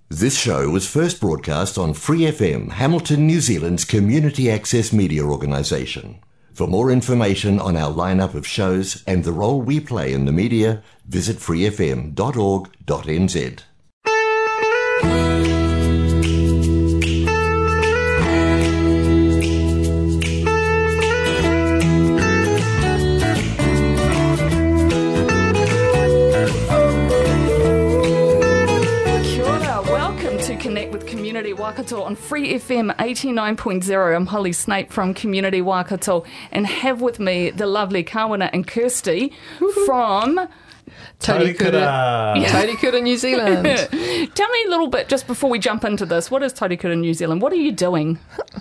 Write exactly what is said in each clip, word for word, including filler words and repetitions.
This show was first broadcast on Free F M, Hamilton, New Zealand's community access media organisation. For more information on our lineup of shows and the role we play in the media, visit free f m dot org dot n z. Connect with Community Waikato on Free F M eighty-nine point zero. I'm Holly Snape from Community Waikato and have with me the lovely Kawana and Kirsty from Taurikura. Yeah. Taurikura, New Zealand. Tell me a little bit, just before we jump into this, what is Taurikura, New Zealand? What are you doing?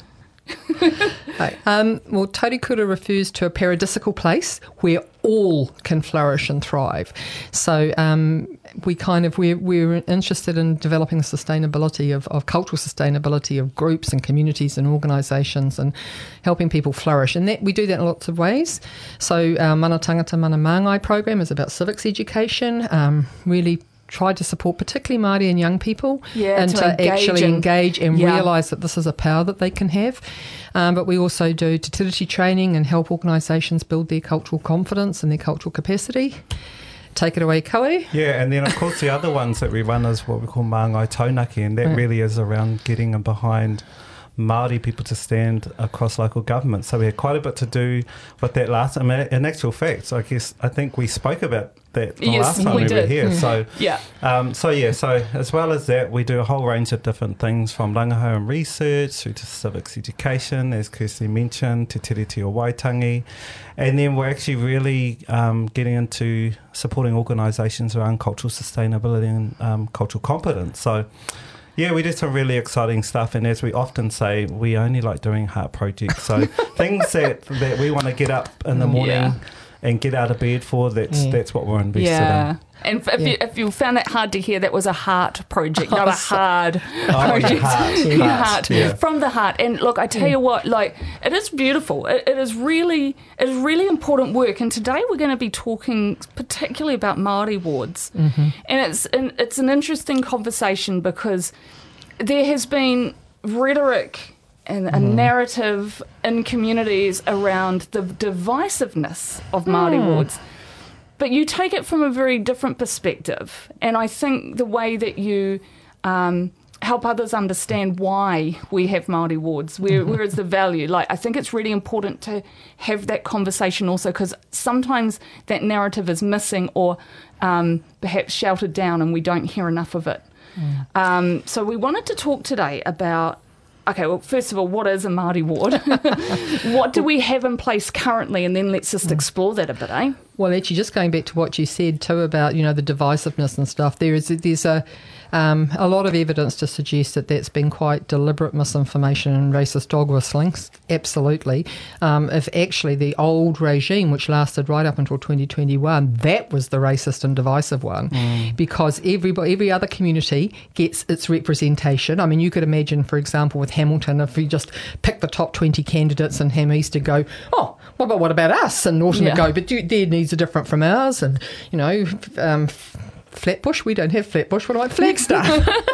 Right. Um, well, Taurikura refers to a paradisical place where all can flourish and thrive. So um, we kind of, we're, we're interested in developing the sustainability of, of cultural sustainability of groups and communities and organisations and helping people flourish. And that we do that in lots of ways. So our Mana Tangata Mana Māngai program is about civics education, um, really tried to support particularly Māori and young people yeah, and to, to engage actually and, engage and yeah. realise that this is a power that they can have. Um, but we also do Te Tiriti training and help organisations build their cultural confidence and their cultural capacity. Take it away, Koe. Yeah, and then of course the other ones that we run is what we call Māngai Taunaki, and that right. really is around getting in behind Māori people to stand across local government. So we had quite a bit to do with that last. I mean, in actual fact, I guess I think we spoke about that the yes, last time we, we did. were here. So yeah, um, so yeah, so as well as that, we do a whole range of different things from rangahau and research through to civics education, as Kirsty mentioned, Te Tiriti o Waitangi, and then we're actually really um, getting into supporting organisations around cultural sustainability and um, cultural competence. So. Yeah, we did some really exciting stuff, and as we often say, we only like doing heart projects. So things that, that we want to get up in the morning yeah. and get out of bed for, that's yeah. that's what we're invested yeah. in. And if, yeah. you, if you found that hard to hear, that was a heart project, not a hard Oh, project. heart, Your heart, heart, yeah. from the heart. And look, I tell Yeah. you what, like, it is beautiful. It, it is really, it is really important work. And today we're going to be talking particularly about Māori wards. Mm-hmm. And it's an, it's an interesting conversation because there has been rhetoric and a Mm. narrative in communities around the divisiveness of Māori Mm. wards. But you take it from a very different perspective. And I think the way that you um, help others understand why we have Māori wards, where, Mm-hmm. where is the value. Like, I think it's really important to have that conversation also, because sometimes that narrative is missing or um, perhaps shouted down and we don't hear enough of it. Mm. Um, so we wanted to talk today about, okay, well, first of all, what is a Māori ward? What do we have in place currently? And then let's just explore that a bit, eh? Well, actually, just going back to what you said too about, you know, the divisiveness and stuff, there is there's a um, a lot of evidence to suggest that that's been quite deliberate misinformation and racist dog whistling. Absolutely. Um, if actually the old regime, which lasted right up until twenty twenty-one, that was the racist and divisive one, mm. because every every other community gets its representation. I mean, you could imagine, for example, with Hamilton, if we just pick the top twenty candidates and Ham East to go, oh, well, but what about us? And Norton yeah. would go, but do, their needs are different from ours. And, you know, um, Flatbush, we don't have Flatbush. What about Flagstaff?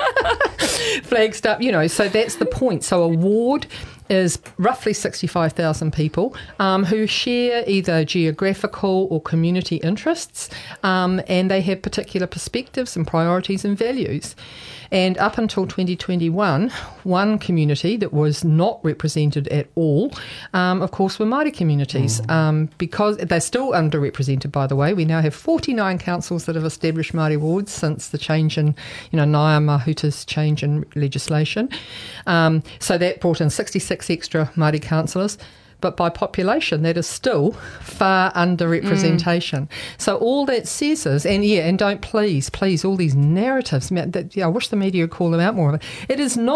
Flagstaff, you know, so that's the point. So a ward is roughly sixty-five thousand people um, who share either geographical or community interests, um, and they have particular perspectives and priorities and values. And up until twenty twenty-one, one community that was not represented at all, um, of course, were Māori communities, mm. um, because they're still underrepresented, by the way. We now have forty-nine councils that have established Māori wards since the change in, you know, Ngaia Mahuta's change in legislation. Um, so that brought in sixty-six extra Māori councillors. But by population, that is still far under representation. Mm. So all that says is, and yeah, and don't please, please, all these narratives, that, yeah, I wish the media would call them out more of it. It is not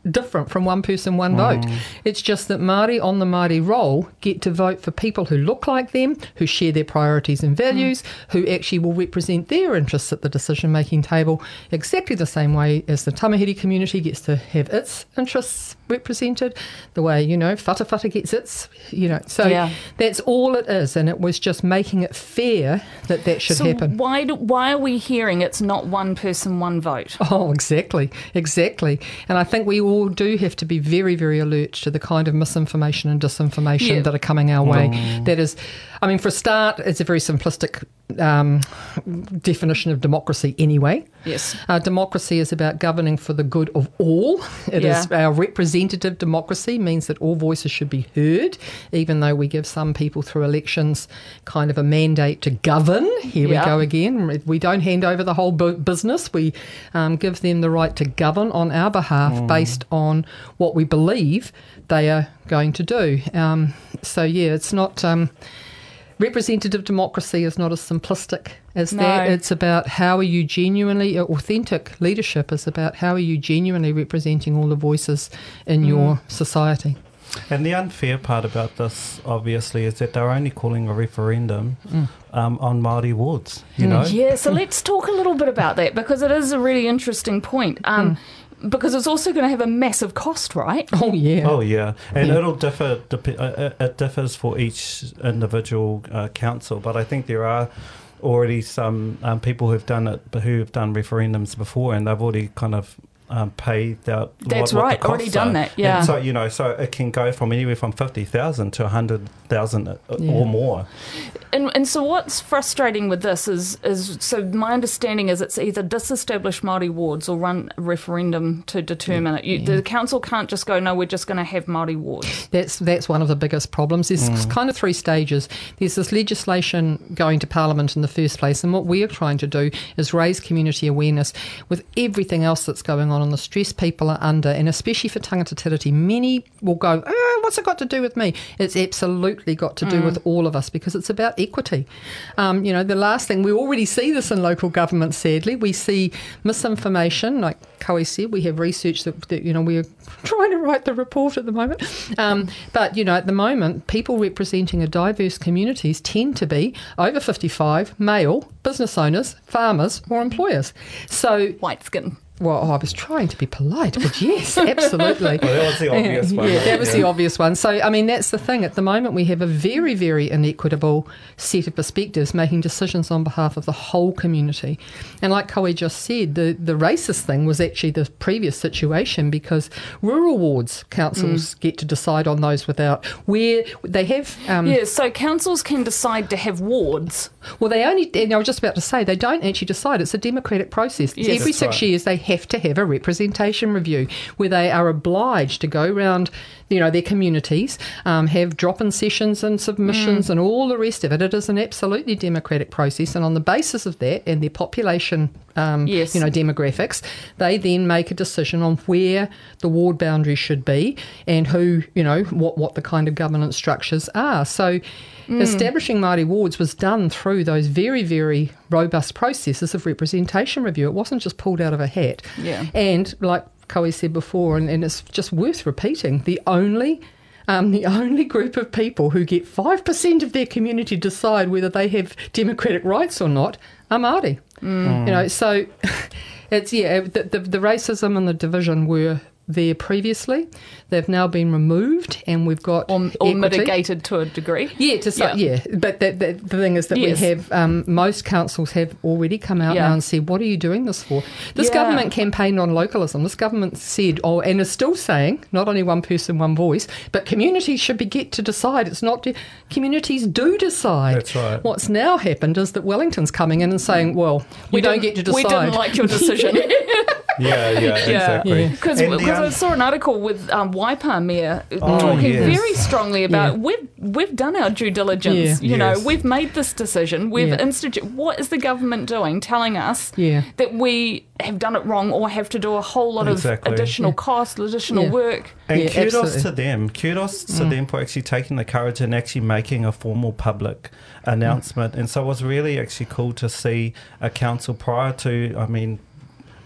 different from one person, one vote. It's just that Māori on the Māori roll get to vote for people who look like them, who share their priorities and values, mm. who actually will represent their interests at the decision-making table exactly the same way as the Tamahiri community gets to have its interests represented, the way, you know, Whatawhata gets its, you know. So yeah. that's all it is, and it was just making it fair that that should so happen. why do, why are we hearing it's not one person, one vote? Oh, exactly, exactly. And I think we all do have to be very, very alert to the kind of misinformation and disinformation yeah. that are coming our way. Mm. That is, I mean, for a start, it's a very simplistic um, definition of democracy anyway. Yes. Uh, democracy is about governing for the good of all. It yeah. is our representative democracy, means that all voices should be heard, even though we give some people through elections kind of a mandate to govern. Here yeah. we go again. We don't hand over the whole bu- business. We um, give them the right to govern on our behalf mm. based on what we believe they are going to do. Um, so, yeah, it's not... Um, representative democracy is not as simplistic as no. that. It's about how are you genuinely, authentic leadership is about how are you genuinely representing all the voices in mm. your society. And the unfair part about this, obviously, is that they're only calling a referendum mm. um, on Māori wards, you mm. know? Yeah, so let's talk a little bit about that, because it is a really interesting point. Um, mm. Because it's also going to have a massive cost, right? Oh, yeah. Oh, yeah. And yeah. it'll differ, dep- uh, it differs for each individual uh, council, but I think there are already some um, people who've done it, who have done referendums before, and they've already kind of um, paid out. That's what, right, what the already done are. that, yeah. And so, you know, so it can go from anywhere from fifty thousand to one hundred thousand yeah. or more. And and so what's frustrating with this is, is so my understanding is it's either disestablish Māori wards or run a referendum to determine it. You, yeah. The council can't just go, no, we're just going to have Māori wards. That's that's one of the biggest problems. There's mm. kind of three stages. There's this legislation going to Parliament in the first place, and what we are trying to do is raise community awareness with everything else that's going on and the stress people are under, and especially for tangata tiriti. Many will go, oh, what's it got to do with me? It's absolutely got to do mm. with all of us, because it's about equity. Um, you know, the last thing, we already see this in local government, sadly. We see misinformation, like Koe said, we have research that, that, you know, we're trying to write the report at the moment. Um, but, you know, at the moment, people representing a diverse communities tend to be over fifty-five, male, business owners, farmers or employers. So white skin. Well, oh, I was trying to be polite, but yes, absolutely. Well, that was the obvious one. Yeah, that was yeah. the obvious one. So, I mean, that's the thing. At the moment, we have a very, very inequitable set of perspectives making decisions on behalf of the whole community. And like Koe just said, the, the racist thing was actually the previous situation, because rural wards councils mm. get to decide on those without, where they have... Um, yeah, so councils can decide to have wards. Well, they only, and I was just about to say, they don't actually decide. It's a democratic process. Yes, Every six right. years, they have to have a representation review where they are obliged to go around, you know, their communities, um, have drop-in sessions and submissions mm. and all the rest of it. It is an absolutely democratic process, and on the basis of that and their population, um, yes. you know, demographics, they then make a decision on where the ward boundaries should be and who, you know, what, what the kind of governance structures are. So mm. establishing Māori wards was done through those very, very robust processes of representation review. It wasn't just pulled out of a hat. Yeah. And like Koe said before, and, and it's just worth repeating, the only um, the only group of people who get five percent of their community decide whether they have democratic rights or not are Māori. Mm. You know, so it's, yeah, the, the, the racism and the division were there previously. They've now been removed, and we've got or, or mitigated to a degree. Yeah, to some, yeah. yeah. But the, the, the thing is that yes. we have um, most councils have already come out yeah. now and said, "What are you doing this for?" This yeah. government campaigned on localism. This government said, "Oh," and is still saying, not only one person, one voice, but communities should be get to decide. It's not de- communities do decide. That's right. What's now happened is that Wellington's coming in and saying, "Well, we, we don't get to decide. We didn't like your decision." Yeah, yeah, exactly. Because yeah. um, I saw an article with um, Waipa Mayor oh, talking yes. very strongly about yeah. we've we've done our due diligence. Yeah. You yes. know, we've made this decision. We've yeah. instituted. What is the government doing? Telling us yeah. that we have done it wrong or have to do a whole lot exactly. of additional yeah. cost, additional yeah. work. And yeah, kudos absolutely. to them. Kudos to Mm. them for actually taking the courage and actually making a formal public announcement. Mm. And so it was really actually cool to see a council prior to, I mean,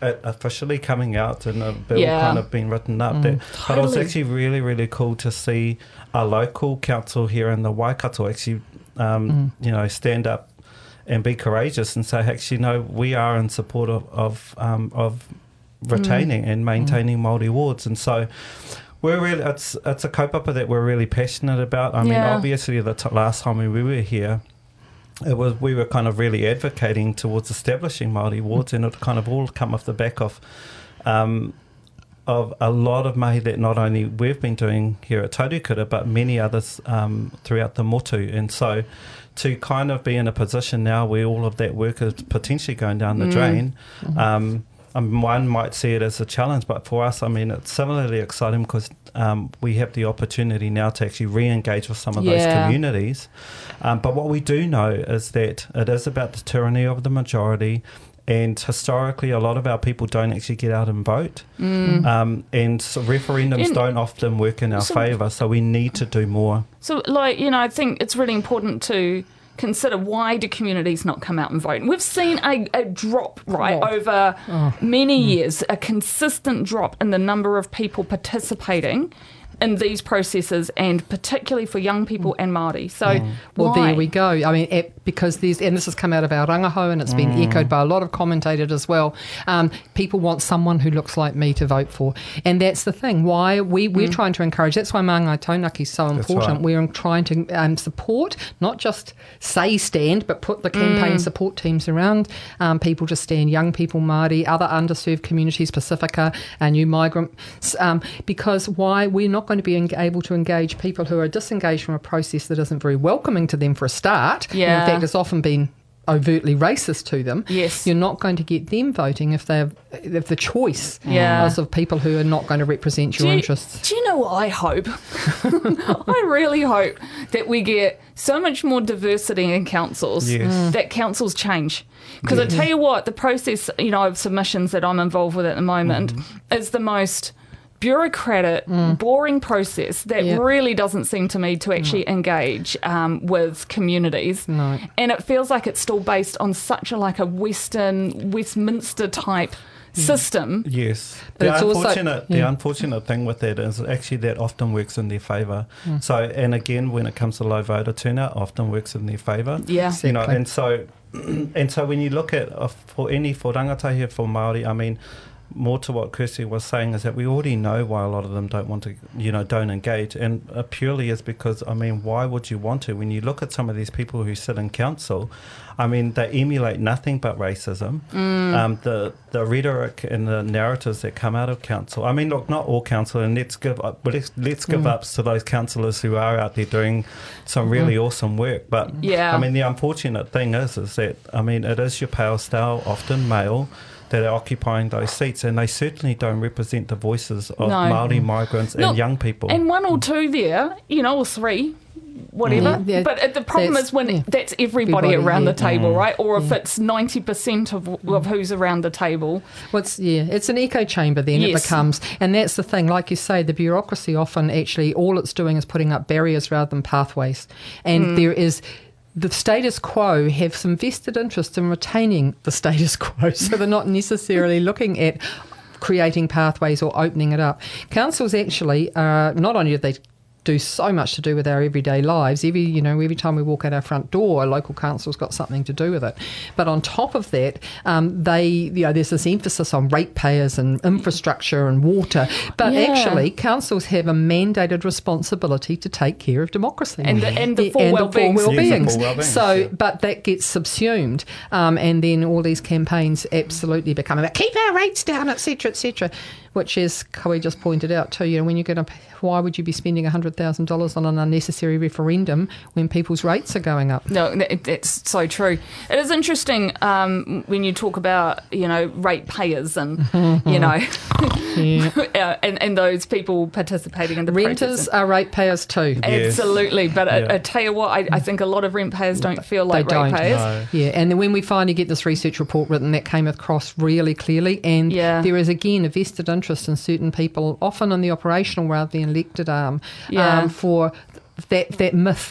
it officially coming out and a bill Yeah. kind of being written up. Mm, that, But it was totally. actually really, really cool to see a local council here in the Waikato actually, um, Mm. you know, stand up and be courageous and say, actually, no, we are in support of of, um, of retaining Mm. and maintaining Māori wards. And so we're really, it's it's a kaupapa that we're really passionate about. I mean, Yeah. obviously, the t- last time we were here, it was we were kind of really advocating towards establishing Māori wards, and it kind of all come off the back of um, of a lot of mahi that not only we've been doing here at Taurukura, but many others um, throughout the motu. And so to kind of be in a position now where all of that work is potentially going down the Mm. drain, um, I mean, one might see it as a challenge, but for us, I mean, it's similarly exciting because um, we have the opportunity now to actually re-engage with some of those Yeah. communities. Um, but what we do know is that it is about the tyranny of the majority, and historically, a lot of our people don't actually get out and vote. Mm. Um, and so referendums In- don't often work in our So- favour, so we need to do more. So, like, you know, I think it's really important to consider why do communities not come out and vote. We've seen a, a drop, right, Oh. over Oh. many years, a consistent drop in the number of people participating in these processes, and particularly for young people and Māori. So, Well, why? there we go. I mean, it, because there's, and this has come out of our rangahau, and it's been echoed by a lot of commentators as well. Um, people want someone who looks like me to vote for, and that's the thing. Why we we're trying to encourage. That's why Māngai Taunaki is so That's important. right. We're trying to um, support, not just say stand, but put the campaign support teams around um, people to stand. Young people, Māori, other underserved communities, Pacifica, and new migrants. Um, because why we're not going to be en- able to engage people who are disengaged from a process that isn't very welcoming to them for a start. And Yeah. in fact, it's often been overtly racist to them. Yes. You're not going to get them voting if they're if the choice Yeah. is of people who are not going to represent your do you, interests. Do you know what I hope? I really hope that we get so much more diversity in councils Yes. Mm. that councils change. Because I tell you what, the process, you know, of submissions that I'm involved with at the moment is the most bureaucratic, boring process that Yeah. really doesn't seem to me to actually engage um, with communities. No. And it feels like it's still based on such a like a Western, Westminster type system. Yes, But the it's also- unfortunate the yeah. unfortunate thing with that is actually that often works in their favour. So, and again, when it comes to low voter turnout, often works in their favour. Yeah. You know, Exactly. and so and so when you look at uh, for any for rangatahi for Māori, I mean, more to what Kirsty was saying is that we already know why a lot of them don't want to, you know, don't engage, and uh, purely is because, I mean, why would you want to? When you look at some of these people who sit in council, I mean, they emulate nothing but racism. Um, the the rhetoric and the narratives that come out of council. I mean, look, not all council, and let's give up, but let's let's give ups to those councillors who are out there doing some really awesome work. But Yeah. I mean, the unfortunate thing is, is that I mean, it is your pale style, often male, that are occupying those seats, and they certainly don't represent the voices of No. Māori migrants and Look, young people. And one or two there, you know, or three, whatever. Yeah, yeah. But uh, the problem That's- is when yeah. that's everybody, Everybody, around yeah. the table, right? Or if it's ninety percent of, of who's around the table. What's yeah, it's an echo chamber then it Yes. becomes, and that's the thing. Like you say, the bureaucracy often actually all it's doing is putting up barriers rather than pathways, and Hmm. there is. The status quo have some vested interest in retaining the status quo, so they're not necessarily looking at creating pathways or opening it up. Councils actually, uh, not only do they do so much to do with our everyday lives. Every, you know, every time we walk out our front door, a local council's got something to do with it. But on top of that, um, they, you know, there's this emphasis on ratepayers and infrastructure and water. But Yeah. actually, councils have a mandated responsibility to take care of democracy And the- and the Yeah, full and well-being. The full Yes, the well-beings. full well-beings, So, yeah. but that gets subsumed, um, and then all these campaigns absolutely become about keep our rates down, et cetera, et cetera. Which, as Koe just pointed out too, you know, when you're going to, why would you be spending a hundred thousand dollars on an unnecessary referendum when people's rates are going up? No, it- it's so true. It is interesting um, when you talk about, you know, ratepayers and, you know, Yeah. uh, and, and those people participating in the Renters process. are ratepayers too. Yes. Absolutely. But I, Yeah. I tell you what, I, I think a lot of rent payers don't feel They like don't. ratepayers. No. Yeah, and then when we finally get this research report written, that came across really clearly. And Yeah. there is, again, a vested interest in certain people, often in the operational rather than elected arm, Yeah. um, for that, that myth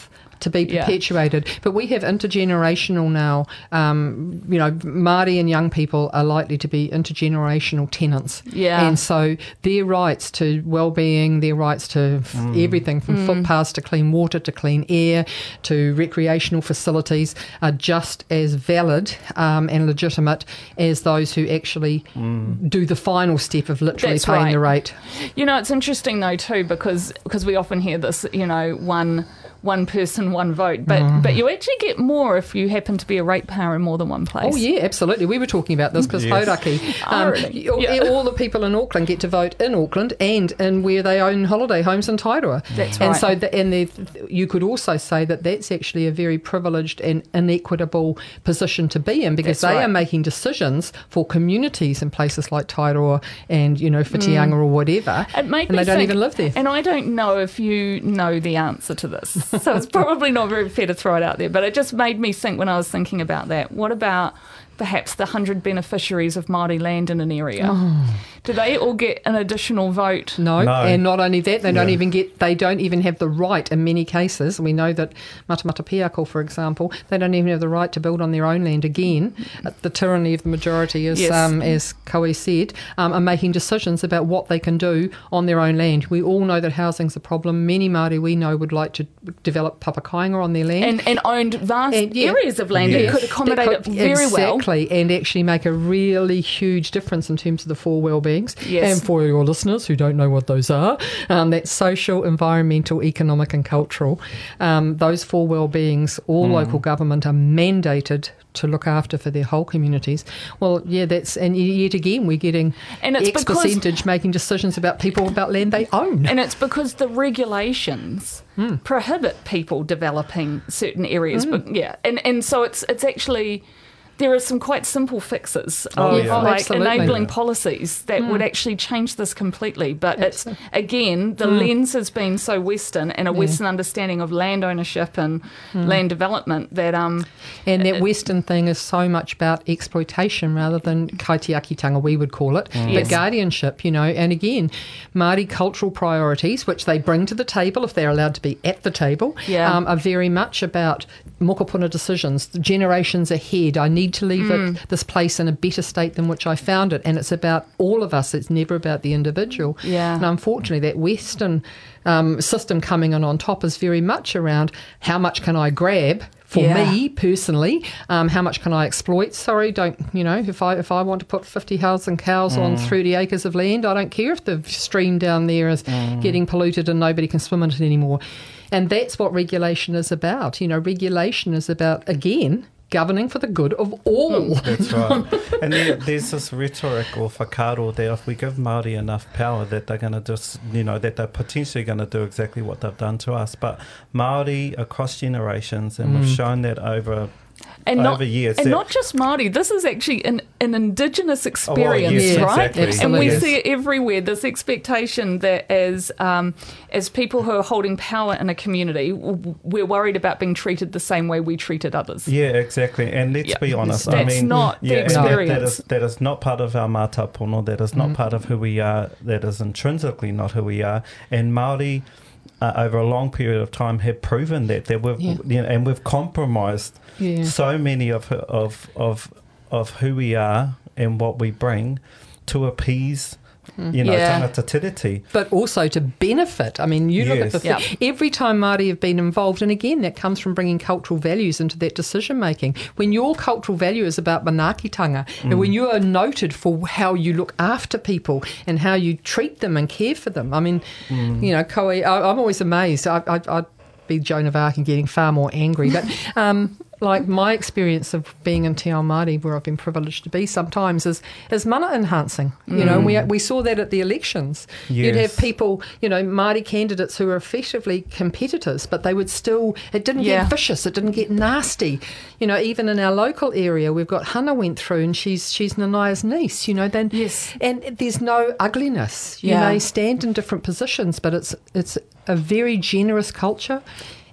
to be Yeah. perpetuated. But we have intergenerational now, um, you know, Māori and young people are likely to be intergenerational tenants. Yeah. And so their rights to well-being, their rights to f- everything from Mm. footpaths to clean water to clean air to recreational facilities are just as valid um, and legitimate as those who actually do the final step of literally That's paying right. the rate. You know, it's interesting though too, because because we often hear this, you know, one one person, one vote, but Mm. but you actually get more if you happen to be a ratepayer in more than one place. Oh, yeah, absolutely. We were talking about this because Yes. Hauraki, Oh, um, really? all, Yeah. all the people in Auckland get to vote in Auckland and in where they own holiday homes in Tairua. That's And right. so, the, and the, you could also say that that's actually a very privileged and inequitable position to be in because That's they right. are making decisions for communities in places like Tairua and, you know, Whitianga or whatever, It made and me they don't think- even live there. And I don't know if you know the answer to this, so it's probably not very fair to throw it out there. But it just made me think when I was thinking about that. What about perhaps the hundred beneficiaries of Māori land in an area? Do they all get an additional vote? No, No. and not only that, they don't Yeah. even get. They don't even have the right in many cases. We know that Matamata Piako, for example, they don't even have the right to build on their own land. Again, the tyranny of the majority, as Yes. um, as Koe said, um, are making decisions about what they can do on their own land. We all know that housing's a problem. Many Māori we know would like to develop papakainga on their land. And, and owned vast And, yeah. areas of land Yes. that could accommodate That could- it very well. Exactly, and actually make a really huge difference in terms of the four well-beings. Yes. And for your listeners who don't know what those are, um, that's social, environmental, economic and cultural. Um, those four well-beings, all local government are mandated to look after for their whole communities. Well, yeah, that's, and yet again, we're getting And it's X because- percentage making decisions about people, about land they own. And it's because the regulations Hmm. prohibit people developing certain areas. But yeah, and and so it's it's actually. There are some quite simple fixes Oh, of yeah. like Absolutely. enabling Yeah. policies that would actually change this completely. But it's Abso- again the lens has been so Western and a Western understanding of land ownership and land development that um And that Western thing is so much about exploitation rather than kaitiakitanga, we would call it, Yes. but guardianship, you know. And again, Māori cultural priorities, which they bring to the table if they're allowed to be at the table, Yeah. um, are very much about mokopuna decisions, generations ahead. I need to leave Mm. it, this place in a better state than which I found it. And it's about all of us. It's never about the individual. Yeah. And unfortunately, that Western um, system coming in on top is very much around how much can I grab for Yeah. me personally, um, how much can I exploit? Sorry, don't, you know, if I if I want to put fifty thousand cows on thirty acres of land, I don't care if the stream down there is getting polluted and nobody can swim in it anymore. And that's what regulation is about. You know, regulation is about, again, governing for the good of all. That's right. And there, there's this rhetoric or whakaaro that if we give Māori enough power that they're going to just, you know, that they're potentially going to do exactly what they've done to us. But Māori across generations, and we've shown that over and over not years. and that- not just Māori. This is actually an an Indigenous experience, yes, right? exactly. And we Absolutely. see it everywhere. This expectation that as um, as people who are holding power in a community, w- we're worried about being treated the same way we treated others. Yeah, exactly. And let's Yeah. be honest. That's I mean, not the yeah, and that- that experience. is that is not part of our mātapono. That is not part of who we are. That is intrinsically not who we are. And Māori, uh, over a long period of time, have proven that that we've Yeah. you know, and we've compromised Yeah. so many of of of of who we are and what we bring to appease. You know, Yeah. tangata tiriti. But also to benefit. I mean, you look at the Yes. thing. Every time Māori have been involved, and again, that comes from bringing cultural values into that decision making. When your cultural value is about manaakitanga, and when you are noted for how you look after people and how you treat them and care for them, I mean, you know, Koe, I, I'm always amazed. I, I, I'd be Joan of Arc and getting far more angry, but um, like my experience of being in Te Ao Māori, where I've been privileged to be sometimes, is is mana enhancing. You know, we we saw that at the elections. You'd have Yes. people, you know, Māori candidates who were effectively competitors, but they would still, it didn't Yeah. get vicious, it didn't get nasty. You know, even in our local area, we've got Hannah went through, and she's she's Nanaya's niece. You know, then Yes. and there's no ugliness. You Yeah. may stand in different positions, but it's it's a very generous culture.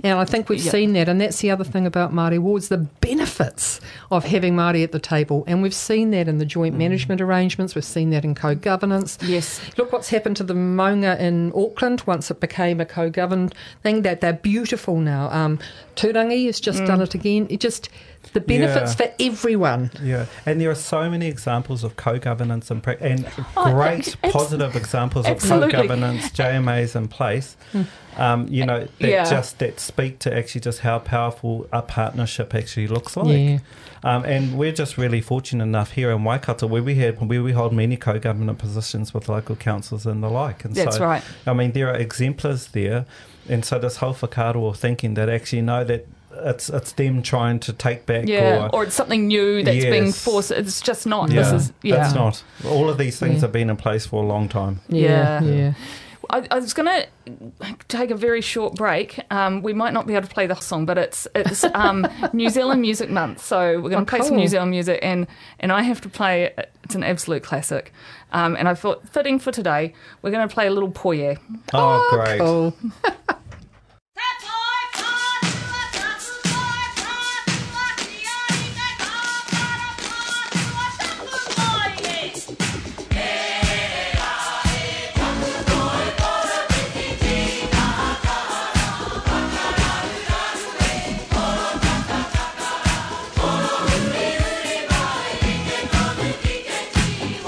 And I think we've Yep. seen that, and that's the other thing about Māori Awards, the benefits of having Māori at the table. And we've seen that in the joint mm. management arrangements, we've seen that in co-governance. Yes. Look what's happened to the Maunga in Auckland once it became a co-governed thing, that they're beautiful now. Um, Turangi has just mm. done it again. It just, the benefits yeah. for everyone. Yeah, and there are so many examples of co-governance and, pra- and oh, great abs- positive examples absolutely. of co-governance, J M As in place, um, you know, that yeah. just that speak to actually just how powerful a partnership actually looks like. Yeah. Um, and we're just really fortunate enough here in Waikato where we have where we hold many co-government positions with local councils and the like. And That's so, right. I mean, there are exemplars there, and so this whole whakaaro of thinking that actually know that it's it's them trying to take back, yeah, or, or it's something new that's yes. being forced. It's just not. Yeah, This is yeah. That's not. All of these things Yeah. have been in place for a long time. Yeah, Yeah. yeah. I, I was going to take a very short break. Um, we might not be able to play the song, but it's it's um, New Zealand Music Month, so we're going to Oh, play cool. some New Zealand music, and, and I have to play. It's an absolute classic, um, and I thought fitting for today, we're going to play a little Poye. Oh, great. Cool.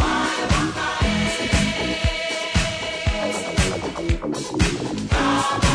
Bye.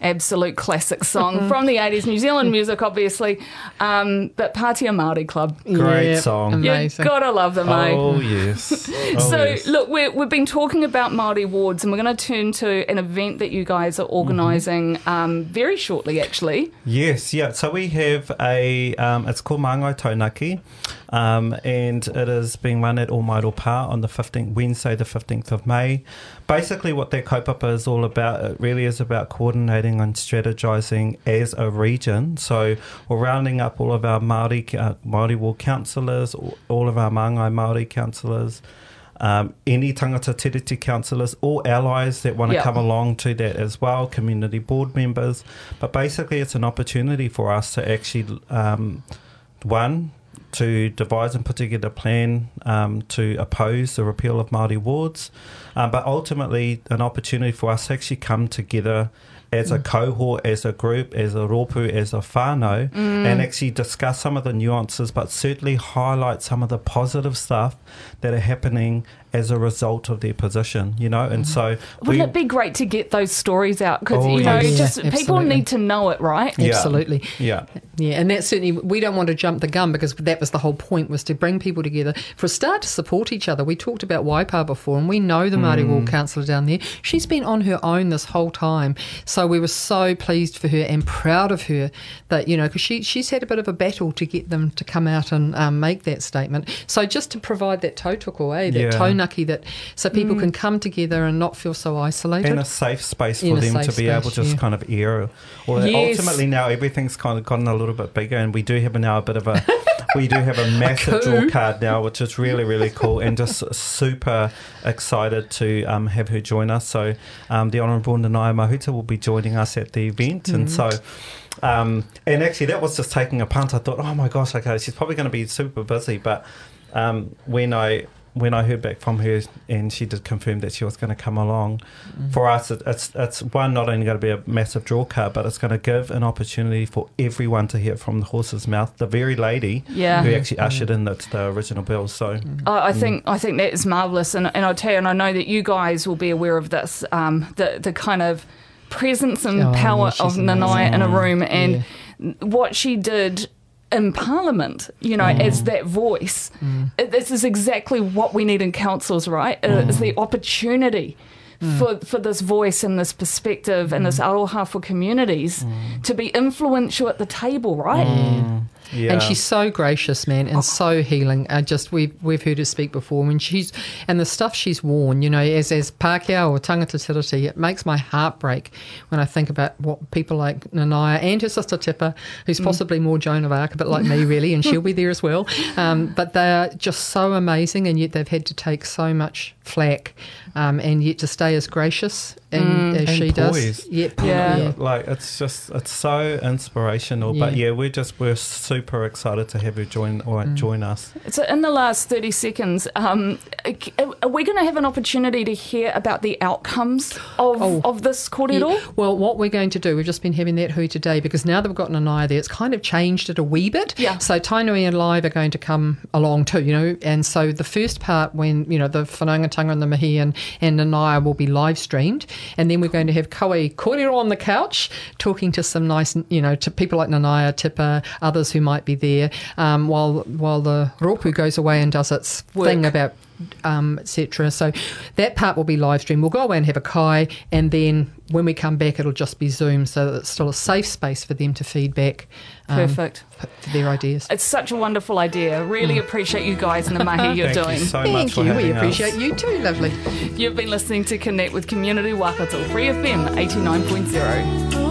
absolute classic song from the eighties, New Zealand music, obviously, um, but Pātea Māori Club. Great Yeah, song. amazing. You gotta love them, eh? Oh, yes. Oh, So, yes. look, we're, we've been talking about Māori Awards, and we're going to turn to an event that you guys are organising Mm-hmm. um, very shortly, actually. Yes, yeah. So we have a, um, it's called Māngai Taunaki, um, and it is being run at Omairopa on the fifteenth, Wednesday the fifteenth of May. Basically what that kaupapa is all about, it really is about coordinating and strategising as a region. So we're rounding up all of our Māori, uh, Māori ward councillors, all of our Māngai Māori councillors, Um, any tangata tiriti councillors, all allies that want to Yep. come along to that as well, community board members. But basically it's an opportunity for us to actually, um, one, to devise and put together a plan um, to oppose the repeal of Māori wards, um, but ultimately an opportunity for us to actually come together as a cohort, as a group, as a ropu, as a whānau, Mm. and actually discuss some of the nuances, but certainly highlight some of the positive stuff that are happening as a result of their position, you know. And so Wouldn't we, it be great to get those stories out? Because, Oh, you know, yes. just Yeah, people absolutely. need to know it, right? Yeah. Absolutely. yeah. Yeah, and that's certainly, we don't want to jump the gun because that was the whole point, was to bring people together for a start to support each other. We talked about Waipa before, and we know the Māori Ward councillor down there. She's been on her own this whole time. So we were so pleased for her and proud of her that, you know, because she, she's had a bit of a battle to get them to come out and um, make that statement. So just to provide that tautoko, eh, that Yeah. taunaki, that so people can come together and not feel so isolated. And a safe space In for a them safe to be able to space, just yeah. kind of air. Or Yes. ultimately now everything's kind of gotten a little bit bigger, and we do have now a bit of a we do have a massive coup. draw card now, which is really really cool, and just super excited to um, have her join us. So um, the Honourable Nanaia Mahuta will be joining us at the event, mm. and so. Um, and actually, that was just taking a punt. I thought, oh my gosh, okay, she's probably going to be super busy. But um, when I when I heard back from her, and she did confirm that she was going to come along, mm. for us, it, it's it's one, not only going to be a massive draw card, but it's going to give an opportunity for everyone to hear it from the horse's mouth. The very lady Yeah. who actually ushered in the, the original bill. So I I think I think that is marvellous, and and I'll tell you, and I know that you guys will be aware of this, um, the the kind of presence and Oh, power yeah, she's of Nanaia in a room, and Yeah. what she did in Parliament, you know, as that voice. It, this is exactly what we need in councils, right? It is the opportunity for for this voice and this perspective and this aroha for communities to be influential at the table, right? yeah. And she's so gracious, man, and so healing. Uh, just we've we've heard her speak before. When she's and the stuff she's worn, you know, as as Pākehā or tangata tiriti, it makes my heart break when I think about what people like Nanaia and her sister Tipa, who's possibly more Joan of Arc, a bit like me, really, and she'll be there as well. Um, but they're just so amazing, and yet they've had to take so much flack, um, and yet to stay as gracious and, as And she does. poised. Yeah, Yeah. yeah. Like it's just it's so inspirational. But Yeah. yeah, we're just we're super excited to have her join or join us. So in the last thirty seconds, um, are we going to have an opportunity to hear about the outcomes of, Oh. of this kōrero? Yeah. Well, what we're going to do, we've just been having that hui today, because now that we've got Nanaia there, it's kind of changed it a wee bit. Yeah. So Tainui and Live are going to come along too, you know, and so the first part, when, you know, the whanaungatanga and the mihi and, and Nanaia will be live streamed, and then we're going to have Kaui kōrero on the couch talking to some nice, you know, to people like Nanaia, Tipa, others who might be there, um, while while the ropu goes away and does its Work. thing about um, et cetera. So that part will be live streamed. We'll go away and have a kai, and then when we come back, it'll just be Zoom, so that it's still a safe space for them to feedback um, Perfect. for their ideas. It's such a wonderful idea. Really appreciate you guys and the mahi you're Thank doing. you so much Thank for you. We having us. appreciate you too. Lovely. You've been listening to Connect with Community Waikato, Free F M eighty-nine point zero.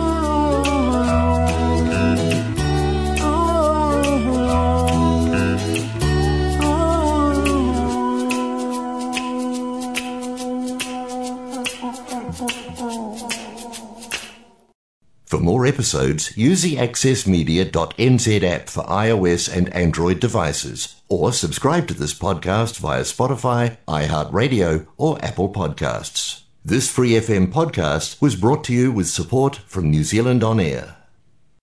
For more episodes, use the access media dot n z app for iOS and Android devices, or subscribe to this podcast via Spotify, iHeartRadio, or Apple Podcasts. This Free F M podcast was brought to you with support from New Zealand On Air.